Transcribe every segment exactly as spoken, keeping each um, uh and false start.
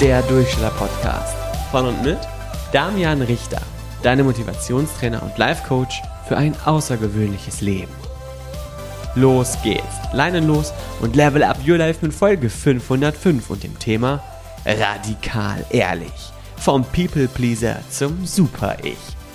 der Durchsteller-Podcast. Von und mit Damian Richter, deine Motivationstrainer und Life-Coach für ein außergewöhnliches Leben. Los geht's, Leinen los und level up your life mit Folge fünfhundertfünf und dem Thema Radikal ehrlich. Vom People-Pleaser zum Super-Ich.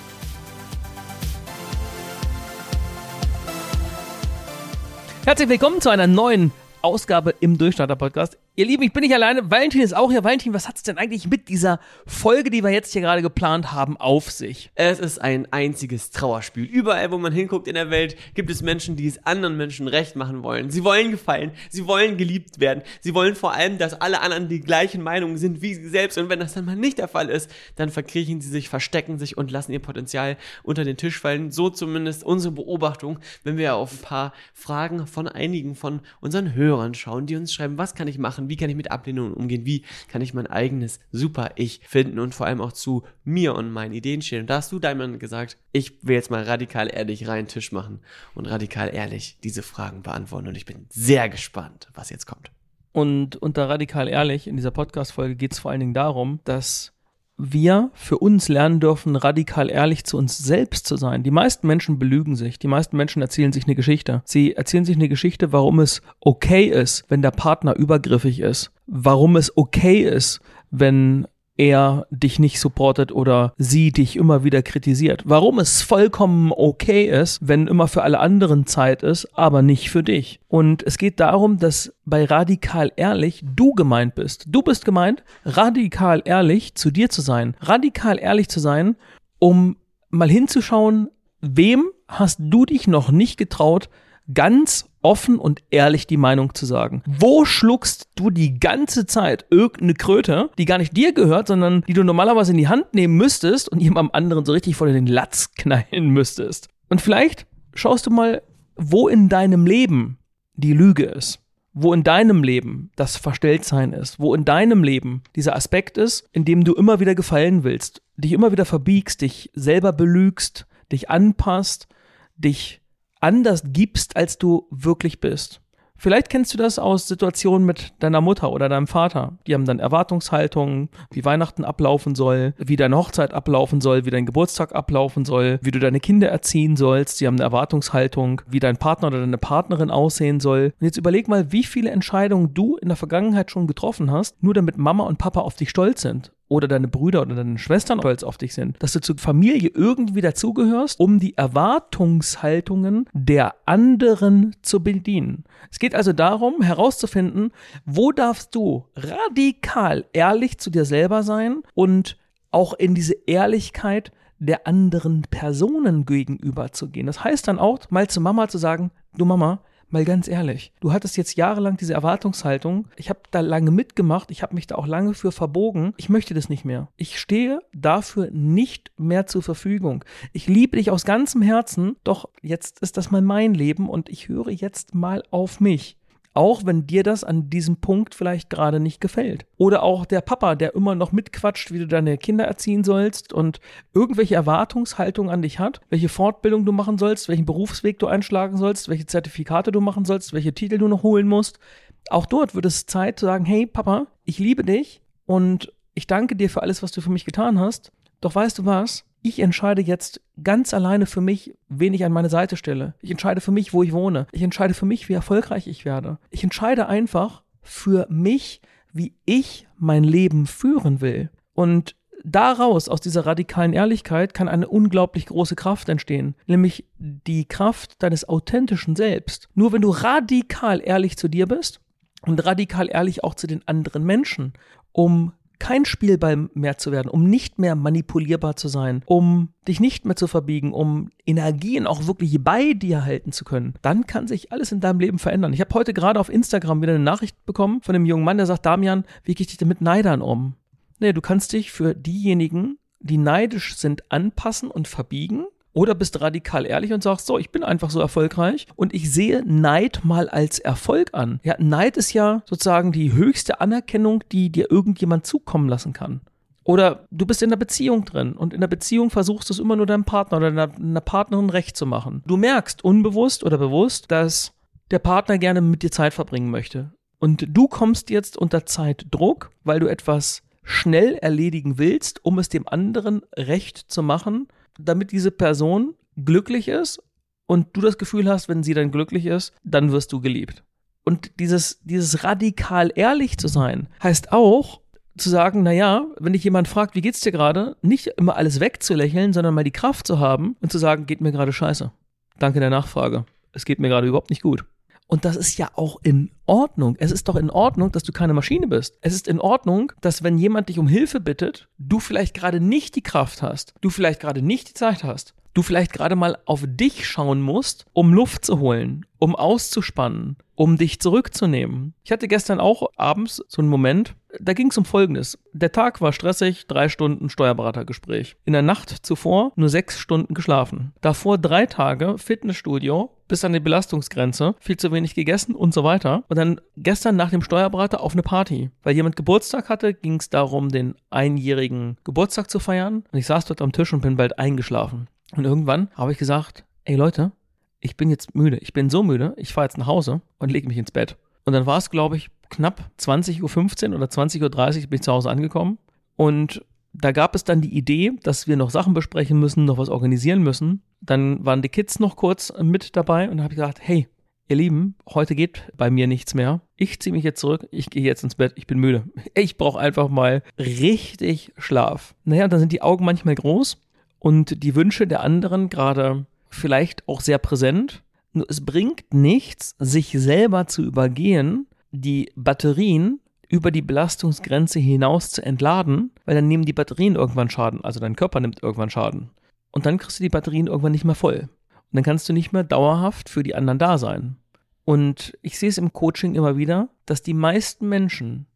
Herzlich willkommen zu einer neuen Ausgabe im Durchstarter-Podcast. Ihr Lieben, ich bin nicht alleine, Valentin ist auch hier. Valentin, was hat es denn eigentlich mit dieser Folge, die wir jetzt hier gerade geplant haben, auf sich? Es ist ein einziges Trauerspiel. Überall, wo man hinguckt in der Welt, gibt es Menschen, die es anderen Menschen recht machen wollen. Sie wollen gefallen, sie wollen geliebt werden. Sie wollen vor allem, dass alle anderen die gleichen Meinungen sind wie sie selbst. Und wenn das dann mal nicht der Fall ist, dann verkriechen sie sich, verstecken sich und lassen ihr Potenzial unter den Tisch fallen. So zumindest unsere Beobachtung, wenn wir auf ein paar Fragen von einigen von unseren Hörern schauen, die uns schreiben, was kann ich machen? Wie kann ich mit Ablehnungen umgehen? Wie kann ich mein eigenes Super-Ich finden und vor allem auch zu mir und meinen Ideen stehen? Und da hast du, Damian, gesagt, ich will jetzt mal radikal ehrlich reinen Tisch machen und radikal ehrlich diese Fragen beantworten. Und ich bin sehr gespannt, was jetzt kommt. Und unter radikal ehrlich in dieser Podcast-Folge geht es vor allen Dingen darum, dass wir für uns lernen dürfen, radikal ehrlich zu uns selbst zu sein. Die meisten Menschen belügen sich. Die meisten Menschen erzählen sich eine Geschichte. Sie erzählen sich eine Geschichte, warum es okay ist, wenn der Partner übergriffig ist. Warum es okay ist, wenn er dich nicht supportet oder sie dich immer wieder kritisiert. Warum es vollkommen okay ist, wenn immer für alle anderen Zeit ist, aber nicht für dich. Und es geht darum, dass bei radikal ehrlich du gemeint bist. Du bist gemeint, radikal ehrlich zu dir zu sein. Radikal ehrlich zu sein, um mal hinzuschauen, wem hast du dich noch nicht getraut, ganz offen und ehrlich die Meinung zu sagen. Wo schluckst du die ganze Zeit irgendeine Kröte, die gar nicht dir gehört, sondern die du normalerweise in die Hand nehmen müsstest und jemandem anderen so richtig vor den Latz knallen müsstest? Und vielleicht schaust du mal, wo in deinem Leben die Lüge ist. Wo in deinem Leben das Verstelltsein ist. Wo in deinem Leben dieser Aspekt ist, in dem du immer wieder gefallen willst. Dich immer wieder verbiegst, dich selber belügst, dich anpasst, dich anders gibst, als du wirklich bist. Vielleicht kennst du das aus Situationen mit deiner Mutter oder deinem Vater. Die haben dann Erwartungshaltungen, wie Weihnachten ablaufen soll, wie deine Hochzeit ablaufen soll, wie dein Geburtstag ablaufen soll, wie du deine Kinder erziehen sollst. Die haben eine Erwartungshaltung, wie dein Partner oder deine Partnerin aussehen soll. Und jetzt überleg mal, wie viele Entscheidungen du in der Vergangenheit schon getroffen hast, nur damit Mama und Papa auf dich stolz sind. Oder deine Brüder oder deine Schwestern stolz auf dich sind, dass du zur Familie irgendwie dazugehörst, um die Erwartungshaltungen der anderen zu bedienen. Es geht also darum, herauszufinden, wo darfst du radikal ehrlich zu dir selber sein und auch in diese Ehrlichkeit der anderen Personen gegenüber zu gehen. Das heißt dann auch, mal zu Mama zu sagen, du Mama, mal ganz ehrlich, du hattest jetzt jahrelang diese Erwartungshaltung, ich habe da lange mitgemacht, ich habe mich da auch lange für verbogen, ich möchte das nicht mehr. Ich stehe dafür nicht mehr zur Verfügung. Ich liebe dich aus ganzem Herzen, doch jetzt ist das mal mein Leben und ich höre jetzt mal auf mich. Auch wenn dir das an diesem Punkt vielleicht gerade nicht gefällt. Oder auch der Papa, der immer noch mitquatscht, wie du deine Kinder erziehen sollst und irgendwelche Erwartungshaltungen an dich hat, welche Fortbildung du machen sollst, welchen Berufsweg du einschlagen sollst, welche Zertifikate du machen sollst, welche Titel du noch holen musst. Auch dort wird es Zeit zu sagen, hey Papa, ich liebe dich und ich danke dir für alles, was du für mich getan hast. Doch weißt du was? Ich entscheide jetzt ganz alleine für mich, wen ich an meine Seite stelle. Ich entscheide für mich, wo ich wohne. Ich entscheide für mich, wie erfolgreich ich werde. Ich entscheide einfach für mich, wie ich mein Leben führen will. Und daraus, aus dieser radikalen Ehrlichkeit, kann eine unglaublich große Kraft entstehen. Nämlich die Kraft deines authentischen Selbst. Nur wenn du radikal ehrlich zu dir bist und radikal ehrlich auch zu den anderen Menschen, um kein Spielball mehr zu werden, um nicht mehr manipulierbar zu sein, um dich nicht mehr zu verbiegen, um Energien auch wirklich bei dir halten zu können, dann kann sich alles in deinem Leben verändern. Ich habe heute gerade auf Instagram wieder eine Nachricht bekommen von einem jungen Mann, der sagt, Damian, wie gehe ich denn mit Neidern um? Nee, du kannst dich für diejenigen, die neidisch sind, anpassen und verbiegen. Oder bist radikal ehrlich und sagst, so, ich bin einfach so erfolgreich und ich sehe Neid mal als Erfolg an. Ja, Neid ist ja sozusagen die höchste Anerkennung, die dir irgendjemand zukommen lassen kann. Oder du bist in einer Beziehung drin und in der Beziehung versuchst du es immer nur deinem Partner oder deiner, deiner Partnerin recht zu machen. Du merkst unbewusst oder bewusst, dass der Partner gerne mit dir Zeit verbringen möchte. Und du kommst jetzt unter Zeitdruck, weil du etwas schnell erledigen willst, um es dem anderen recht zu machen, damit diese Person glücklich ist und du das Gefühl hast, wenn sie dann glücklich ist, dann wirst du geliebt. Und dieses, dieses radikal ehrlich zu sein, heißt auch zu sagen, naja, wenn dich jemand fragt, wie geht's dir gerade, nicht immer alles wegzulächeln, sondern mal die Kraft zu haben und zu sagen, geht mir gerade scheiße. Danke der Nachfrage. Es geht mir gerade überhaupt nicht gut. Und das ist ja auch in Ordnung. Es ist doch in Ordnung, dass du keine Maschine bist. Es ist in Ordnung, dass wenn jemand dich um Hilfe bittet, du vielleicht gerade nicht die Kraft hast, du vielleicht gerade nicht die Zeit hast, du vielleicht gerade mal auf dich schauen musst, um Luft zu holen, um auszuspannen, um dich zurückzunehmen. Ich hatte gestern auch abends so einen Moment, da ging es um Folgendes. Der Tag war stressig, drei Stunden Steuerberatergespräch. In der Nacht zuvor nur sechs Stunden geschlafen. Davor drei Tage Fitnessstudio bis an die Belastungsgrenze, viel zu wenig gegessen und so weiter. Und dann gestern nach dem Steuerberater auf eine Party. Weil jemand Geburtstag hatte, ging es darum, den einjährigen Geburtstag zu feiern. Und ich saß dort am Tisch und bin bald eingeschlafen. Und irgendwann habe ich gesagt, ey Leute, ich bin jetzt müde. Ich bin so müde, ich fahre jetzt nach Hause und lege mich ins Bett. Und dann war es, glaube ich, knapp zwanzig Uhr fünfzehn oder zwanzig Uhr dreißig bin ich zu Hause angekommen. Und da gab es dann die Idee, dass wir noch Sachen besprechen müssen, noch was organisieren müssen. Dann waren die Kids noch kurz mit dabei und dann habe ich gesagt, hey, ihr Lieben, heute geht bei mir nichts mehr. Ich ziehe mich jetzt zurück, ich gehe jetzt ins Bett, ich bin müde. Ich brauche einfach mal richtig Schlaf. Naja, dann sind die Augen manchmal groß und die Wünsche der anderen gerade vielleicht auch sehr präsent. Nur es bringt nichts, sich selber zu übergehen, die Batterien über die Belastungsgrenze hinaus zu entladen, weil dann nehmen die Batterien irgendwann Schaden, also dein Körper nimmt irgendwann Schaden. Und dann kriegst du die Batterien irgendwann nicht mehr voll. Und dann kannst du nicht mehr dauerhaft für die anderen da sein. Und ich sehe es im Coaching immer wieder, dass die meisten Menschen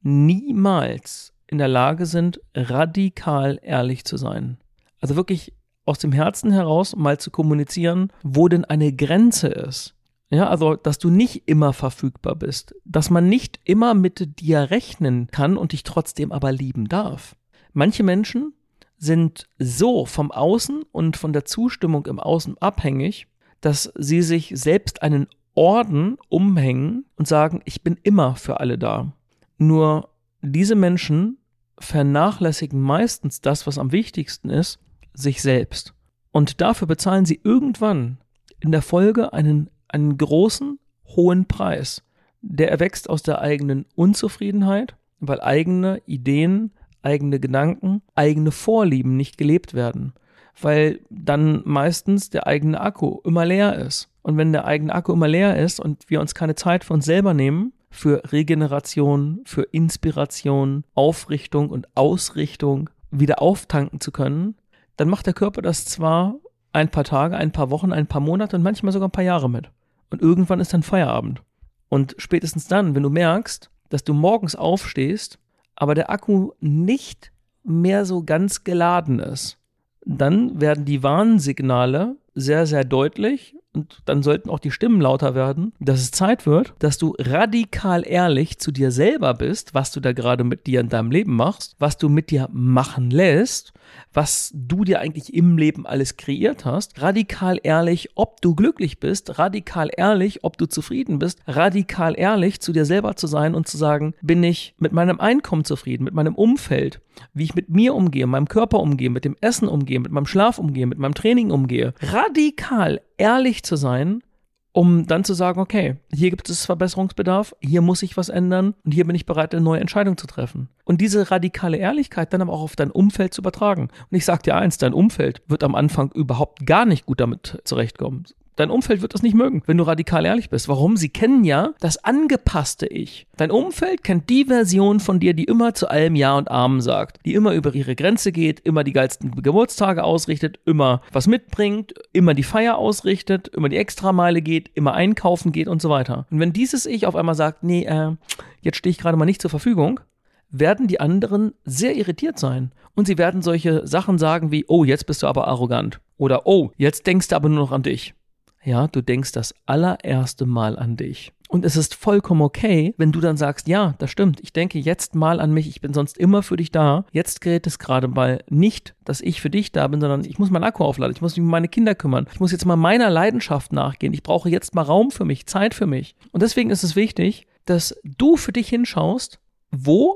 niemals in der Lage sind, radikal ehrlich zu sein. Also wirklich aus dem Herzen heraus mal zu kommunizieren, wo denn eine Grenze ist. Ja, also, dass du nicht immer verfügbar bist, dass man nicht immer mit dir rechnen kann und dich trotzdem aber lieben darf. Manche Menschen sind so vom Außen und von der Zustimmung im Außen abhängig, dass sie sich selbst einen Orden umhängen und sagen, ich bin immer für alle da. Nur diese Menschen vernachlässigen meistens das, was am wichtigsten ist, sich selbst. Und dafür bezahlen sie irgendwann in der Folge einen, einen großen, hohen Preis. Der erwächst aus der eigenen Unzufriedenheit, weil eigene Ideen, eigene Gedanken, eigene Vorlieben nicht gelebt werden. Weil dann meistens der eigene Akku immer leer ist. Und wenn der eigene Akku immer leer ist und wir uns keine Zeit für uns selber nehmen, für Regeneration, für Inspiration, Aufrichtung und Ausrichtung wieder auftanken zu können, dann macht der Körper das zwar ein paar Tage, ein paar Wochen, ein paar Monate und manchmal sogar ein paar Jahre mit. Und irgendwann ist dann Feierabend. Und spätestens dann, wenn du merkst, dass du morgens aufstehst, aber der Akku nicht mehr so ganz geladen ist, dann werden die Warnsignale sehr, sehr deutlich und dann sollten auch die Stimmen lauter werden, dass es Zeit wird, dass du radikal ehrlich zu dir selber bist, was du da gerade mit dir in deinem Leben machst, was du mit dir machen lässt, was du dir eigentlich im Leben alles kreiert hast, radikal ehrlich, ob du glücklich bist, radikal ehrlich, ob du zufrieden bist, radikal ehrlich zu dir selber zu sein und zu sagen, bin ich mit meinem Einkommen zufrieden, mit meinem Umfeld, wie ich mit mir umgehe, meinem Körper umgehe, mit dem Essen umgehe, mit meinem Schlaf umgehe, mit meinem Training umgehe, radikal ehrlich zu sein, um dann zu sagen, okay, hier gibt es Verbesserungsbedarf, hier muss ich was ändern und hier bin ich bereit, eine neue Entscheidung zu treffen. Und diese radikale Ehrlichkeit dann aber auch auf dein Umfeld zu übertragen. Und ich sag dir eins, dein Umfeld wird am Anfang überhaupt gar nicht gut damit zurechtkommen. Dein Umfeld wird das nicht mögen, wenn du radikal ehrlich bist. Warum? Sie kennen ja das angepasste Ich. Dein Umfeld kennt die Version von dir, die immer zu allem Ja und Amen sagt, die immer über ihre Grenze geht, immer die geilsten Geburtstage ausrichtet, immer was mitbringt, immer die Feier ausrichtet, immer die Extrameile geht, immer einkaufen geht und so weiter. Und wenn dieses Ich auf einmal sagt, nee, äh, jetzt stehe ich gerade mal nicht zur Verfügung, werden die anderen sehr irritiert sein. Und sie werden solche Sachen sagen wie, oh, jetzt bist du aber arrogant. Oder, oh, jetzt denkst du aber nur noch an dich. Ja, du denkst das allererste Mal an dich. Und es ist vollkommen okay, wenn du dann sagst, ja, das stimmt, ich denke jetzt mal an mich, ich bin sonst immer für dich da. Jetzt gerät es gerade mal nicht, dass ich für dich da bin, sondern ich muss meinen Akku aufladen, ich muss mich um meine Kinder kümmern. Ich muss jetzt mal meiner Leidenschaft nachgehen. Ich brauche jetzt mal Raum für mich, Zeit für mich. Und deswegen ist es wichtig, dass du für dich hinschaust, wo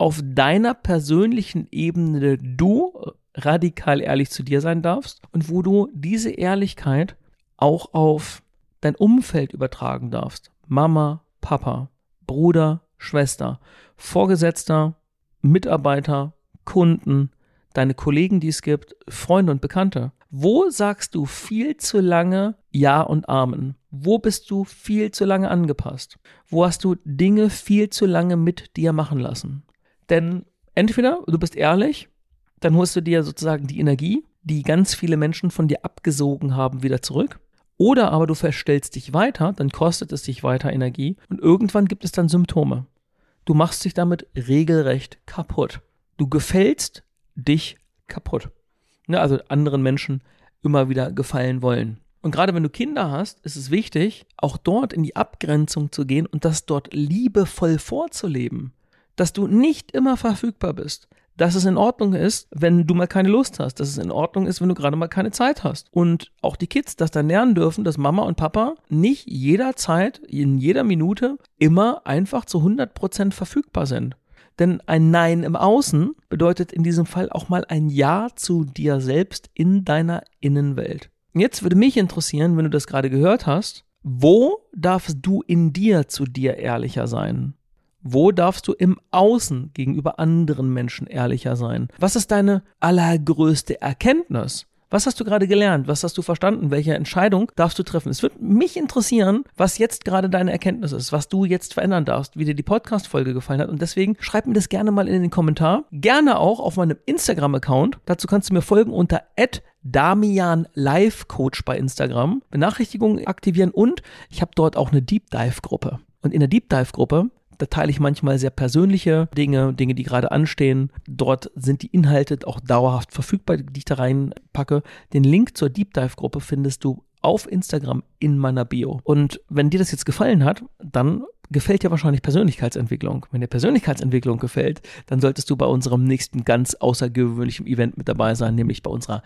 auf deiner persönlichen Ebene du radikal ehrlich zu dir sein darfst und wo du diese Ehrlichkeit auch auf dein Umfeld übertragen darfst. Mama, Papa, Bruder, Schwester, Vorgesetzter, Mitarbeiter, Kunden, deine Kollegen, die es gibt, Freunde und Bekannte. Wo sagst du viel zu lange Ja und Amen? Wo bist du viel zu lange angepasst? Wo hast du Dinge viel zu lange mit dir machen lassen? Denn entweder du bist ehrlich, dann holst du dir sozusagen die Energie, die ganz viele Menschen von dir abgesogen haben, wieder zurück. Oder aber du verstellst dich weiter, dann kostet es dich weiter Energie und irgendwann gibt es dann Symptome. Du machst dich damit regelrecht kaputt. Du gefällst dich kaputt. Ja, also anderen Menschen immer wieder gefallen wollen. Und gerade wenn du Kinder hast, ist es wichtig, auch dort in die Abgrenzung zu gehen und das dort liebevoll vorzuleben. Dass du nicht immer verfügbar bist. Dass es in Ordnung ist, wenn du mal keine Lust hast. Dass es in Ordnung ist, wenn du gerade mal keine Zeit hast. Und auch die Kids, dass dann lernen dürfen, dass Mama und Papa nicht jederzeit, in jeder Minute immer einfach zu hundert Prozent verfügbar sind. Denn ein Nein im Außen bedeutet in diesem Fall auch mal ein Ja zu dir selbst in deiner Innenwelt. Jetzt würde mich interessieren, wenn du das gerade gehört hast, wo darfst du in dir zu dir ehrlicher sein? Wo darfst du im Außen gegenüber anderen Menschen ehrlicher sein? Was ist deine allergrößte Erkenntnis? Was hast du gerade gelernt? Was hast du verstanden? Welche Entscheidung darfst du treffen? Es würde mich interessieren, was jetzt gerade deine Erkenntnis ist, was du jetzt verändern darfst, wie dir die Podcast-Folge gefallen hat. Und deswegen schreib mir das gerne mal in den Kommentar. Gerne auch auf meinem Instagram-Account. Dazu kannst du mir folgen unter at Damian Life Coach bei Instagram. Benachrichtigungen aktivieren und ich habe dort auch eine Deep Dive Gruppe. Und in der Deep Dive Gruppe, da teile ich manchmal sehr persönliche Dinge, Dinge, die gerade anstehen. Dort sind die Inhalte auch dauerhaft verfügbar, die ich da reinpacke. Den Link zur Deep Dive Gruppe findest du auf Instagram in meiner Bio. Und wenn dir das jetzt gefallen hat, dann gefällt dir wahrscheinlich Persönlichkeitsentwicklung. Wenn dir Persönlichkeitsentwicklung gefällt, dann solltest du bei unserem nächsten ganz außergewöhnlichen Event mit dabei sein, nämlich bei unserer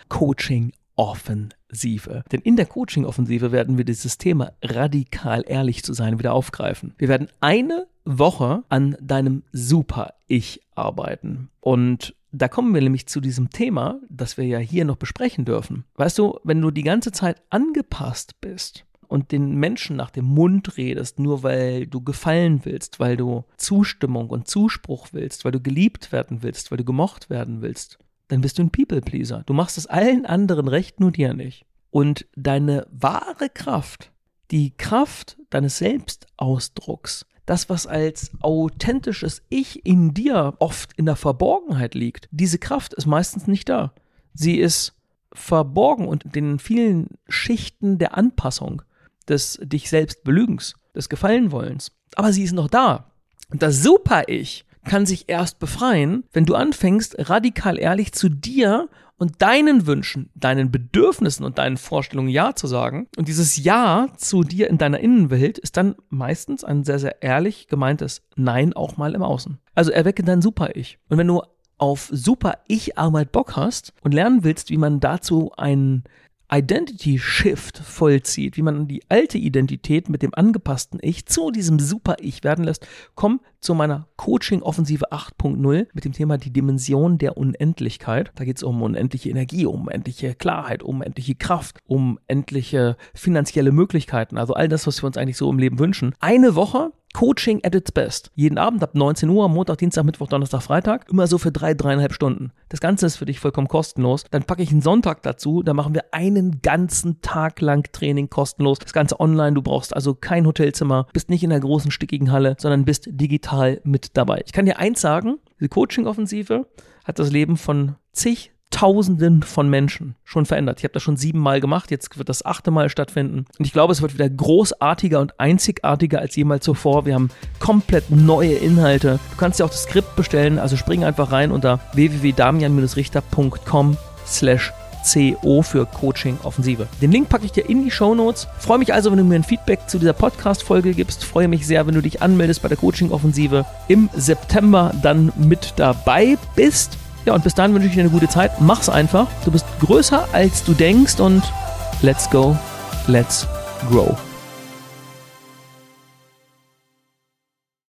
Coaching-Offensive. Denn in der Coaching-Offensive werden wir dieses Thema radikal ehrlich zu sein wieder aufgreifen. Wir werden eine Woche an deinem Super-Ich arbeiten. Und da kommen wir nämlich zu diesem Thema, das wir ja hier noch besprechen dürfen. Weißt du, wenn du die ganze Zeit angepasst bist und den Menschen nach dem Mund redest, nur weil du gefallen willst, weil du Zustimmung und Zuspruch willst, weil du geliebt werden willst, weil du gemocht werden willst, dann bist du ein People-Pleaser. Du machst es allen anderen recht, nur dir nicht. Und deine wahre Kraft, die Kraft deines Selbstausdrucks, das, was als authentisches Ich in dir oft in der Verborgenheit liegt, diese Kraft ist meistens nicht da. Sie ist verborgen und in den vielen Schichten der Anpassung, des dich selbst Belügens, des Gefallenwollens. Aber sie ist noch da. Und das Super-Ich kann sich erst befreien, wenn du anfängst, radikal ehrlich zu dir und deinen Wünschen, deinen Bedürfnissen und deinen Vorstellungen Ja zu sagen. Und dieses Ja zu dir in deiner Innenwelt ist dann meistens ein sehr, sehr ehrlich gemeintes Nein auch mal im Außen. Also erwecke dein Super-Ich. Und wenn du auf Super-Ich-Arbeit Bock hast und lernen willst, wie man dazu einen Identity-Shift vollzieht, wie man die alte Identität mit dem angepassten Ich zu diesem Super-Ich werden lässt, komm zu meiner Coaching-Offensive acht Punkt null mit dem Thema die Dimension der Unendlichkeit. Da geht es um unendliche Energie, um unendliche Klarheit, um unendliche Kraft, um endliche finanzielle Möglichkeiten, also all das, was wir uns eigentlich so im Leben wünschen. Eine Woche Coaching at its best. Jeden Abend ab neunzehn Uhr, Montag, Dienstag, Mittwoch, Donnerstag, Freitag. Immer so für drei, dreieinhalb Stunden. Das Ganze ist für dich vollkommen kostenlos. Dann packe ich einen Sonntag dazu. Da machen wir einen ganzen Tag lang Training kostenlos. Das Ganze online. Du brauchst also kein Hotelzimmer. Bist nicht in der großen, stickigen Halle, sondern bist digital mit dabei. Ich kann dir eins sagen. Die Coaching-Offensive hat das Leben von zig Tausenden von Menschen schon verändert. Ich habe das schon siebenmal gemacht, jetzt wird das achte Mal stattfinden. Und ich glaube, es wird wieder großartiger und einzigartiger als jemals zuvor. Wir haben komplett neue Inhalte. Du kannst dir auch das Skript bestellen, also spring einfach rein unter w w w punkt damian richter punkt com slash co für Coaching Offensive. Den Link packe ich dir in die Shownotes. Freue mich also, wenn du mir ein Feedback zu dieser Podcast-Folge gibst. Freue mich sehr, wenn du dich anmeldest bei der Coaching Offensive im September dann mit dabei bist. Ja, und bis dahin wünsche ich dir eine gute Zeit. Mach's einfach. Du bist größer, als du denkst und let's go, let's grow.